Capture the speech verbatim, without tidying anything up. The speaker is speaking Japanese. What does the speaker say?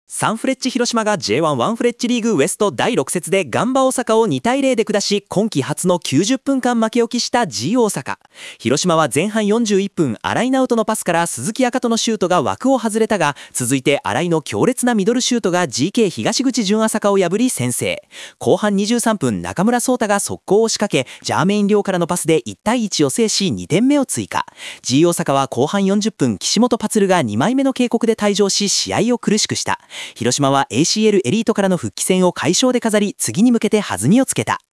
サンフレッチェ広島が ジェイワン ワンフレッチェリーグウエストだいろく節でガンバ大阪をにたいゼロで下し、今季初のきゅうじゅっぷんかん負け置きした G 大阪。広島は前半よんじゅういっぷん、新井直人のパスから鈴木彩斗のシュートが枠を外れたが、続いて新井の強烈なミドルシュートが ジーケー 東口純朝香を破り先制。後半にじゅうさんぷん、中村颯太が速攻を仕掛け、ジャーメイン亮からのパスでいちたいいちを制しにてんめを追加。 G 大阪は後半よんじゅっぷん、岸本パツルがにまいめの警告で退場し、試合を苦しくした。広島は エーシーエル エリートからの復帰戦を快勝で飾り、次に向けて弾みをつけた。